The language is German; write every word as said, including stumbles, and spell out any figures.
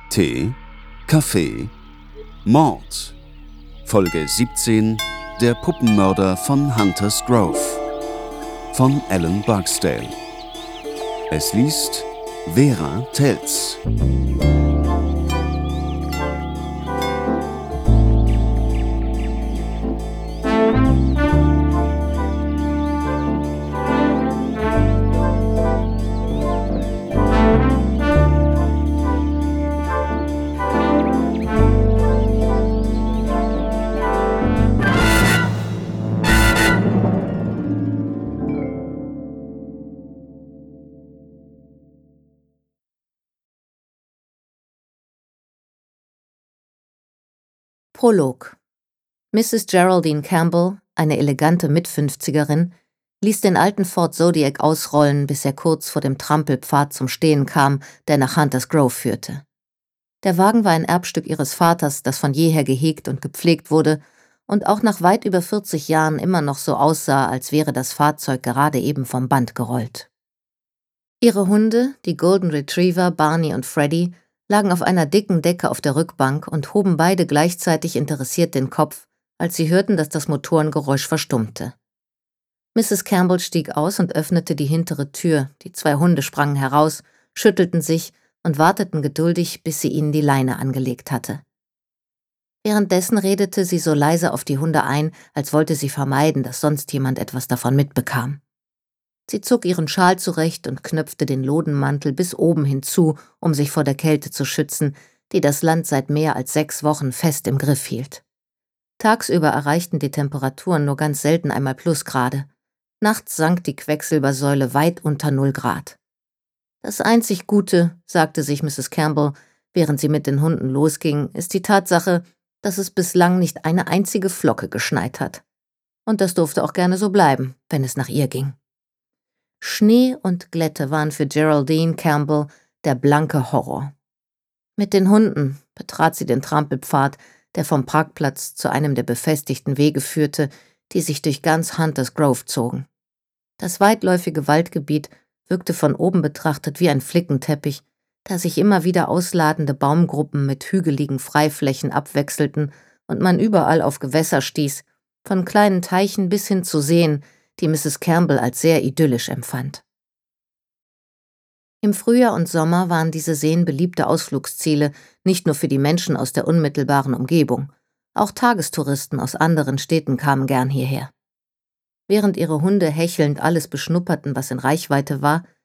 Tee, Kaffee, Mord. Folge siebzehn: Der Puppenmörder von Hunters Grove von Alan Barksdale. Es liest Vera Telz. Prolog. Misses Geraldine Campbell, eine elegante Mitfünfzigerin, ließ den alten Ford Zodiac ausrollen, bis er kurz vor dem Trampelpfad zum Stehen kam, der nach Hunters Grove führte. Der Wagen war ein Erbstück ihres Vaters, das von jeher gehegt und gepflegt wurde und auch nach weit über vierzig Jahren immer noch so aussah, als wäre das Fahrzeug gerade eben vom Band gerollt. Ihre Hunde, die Golden Retriever Barney und Freddy, lagen auf einer dicken Decke auf der Rückbank und hoben beide gleichzeitig interessiert den Kopf, als sie hörten, dass das Motorengeräusch verstummte. Misses Campbell stieg aus und öffnete die hintere Tür, die zwei Hunde sprangen heraus, schüttelten sich und warteten geduldig, bis sie ihnen die Leine angelegt hatte. Währenddessen redete sie so leise auf die Hunde ein, als wollte sie vermeiden, dass sonst jemand etwas davon mitbekam. Sie zog ihren Schal zurecht und knöpfte den Lodenmantel bis oben hinzu, um sich vor der Kälte zu schützen, die das Land seit mehr als sechs Wochen fest im Griff hielt. Tagsüber erreichten die Temperaturen nur ganz selten einmal Plusgrade. Nachts sank die Quecksilbersäule weit unter null Grad. Das einzig Gute, sagte sich Misses Campbell, während sie mit den Hunden losging, ist die Tatsache, dass es bislang nicht eine einzige Flocke geschneit hat. Und das durfte auch gerne so bleiben, wenn es nach ihr ging. Schnee und Glätte waren für Geraldine Campbell der blanke Horror. Mit den Hunden betrat sie den Trampelpfad, der vom Parkplatz zu einem der befestigten Wege führte, die sich durch ganz Hunters Grove zogen. Das weitläufige Waldgebiet wirkte von oben betrachtet wie ein Flickenteppich, da sich immer wieder ausladende Baumgruppen mit hügeligen Freiflächen abwechselten und man überall auf Gewässer stieß, von kleinen Teichen bis hin zu Seen, die Misses Campbell als sehr idyllisch empfand. Im Frühjahr und Sommer waren diese Seen beliebte Ausflugsziele, nicht nur für die Menschen aus der unmittelbaren Umgebung. Auch Tagestouristen aus anderen Städten kamen gern hierher. Während ihre Hunde hechelnd alles beschnupperten, was in Reichweite war,